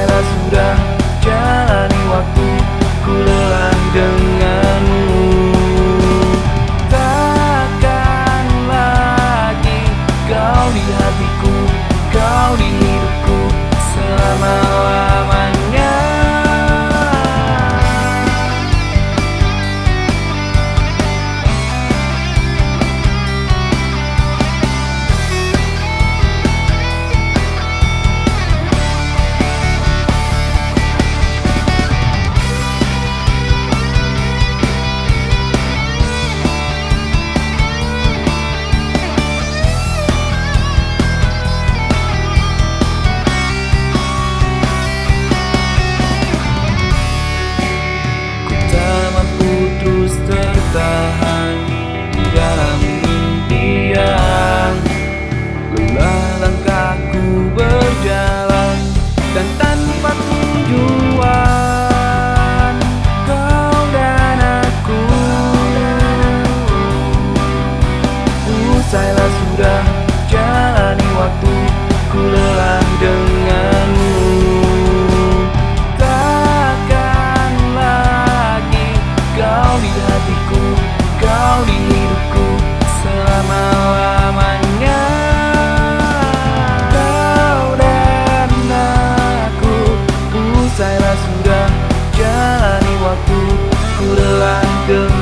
Usailah sudah jalani waktu, ku lelah denganmu. Takkan lagi kau di hatiku, kau di hidupku selama-lamanya. Tertahan di dalam impian, lelah langkahku berjalan dan tanpa tujuan, kau dan aku. Usailah sudah jalani waktu, ku lelah denganmu. Takkan lagi kau di hatiku, kau di hidupku selama-lamanya. Kau dan aku, usailah sudah jalani waktu, ku lelah denganmu.